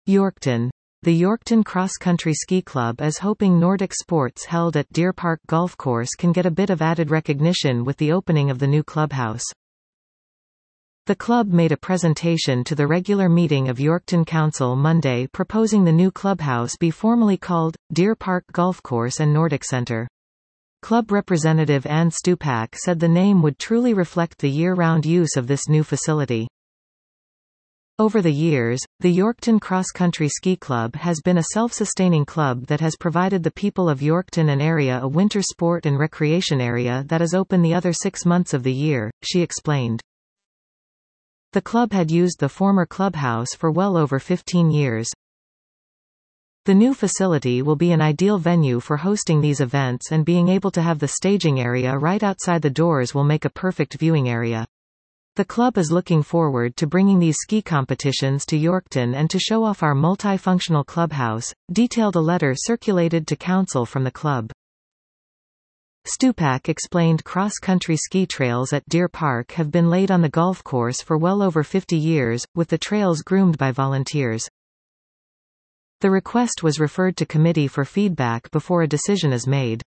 Yorkton. The Yorkton Cross Country Ski Club is hoping Nordic sports held at Deer Park Golf Course can get a bit of added recognition with the opening of the new clubhouse. The club made a presentation to the regular meeting of Yorkton Council Monday proposing the new clubhouse be formally called Deer Park Golf Course and Nordic Centre. Club representative Anne Stupak said the name would truly reflect the year-round use of this new facility. Over the years, the Yorkton Cross Country Ski Club has been a self-sustaining club that has provided the people of Yorkton and area a winter sport and recreation area that is open the other 6 months of the year, she explained. The club had used the former clubhouse for well over 15 years. The new facility will be an ideal venue for hosting these events, and being able to have the staging area right outside the doors will make a perfect viewing area. The club is looking forward to bringing these ski competitions to Yorkton and to show off our multifunctional clubhouse, detailed a letter circulated to council from the club. Stupak explained cross-country ski trails at Deer Park have been laid on the golf course for well over 50 years, with the trails groomed by volunteers. The request was referred to committee for feedback before a decision is made.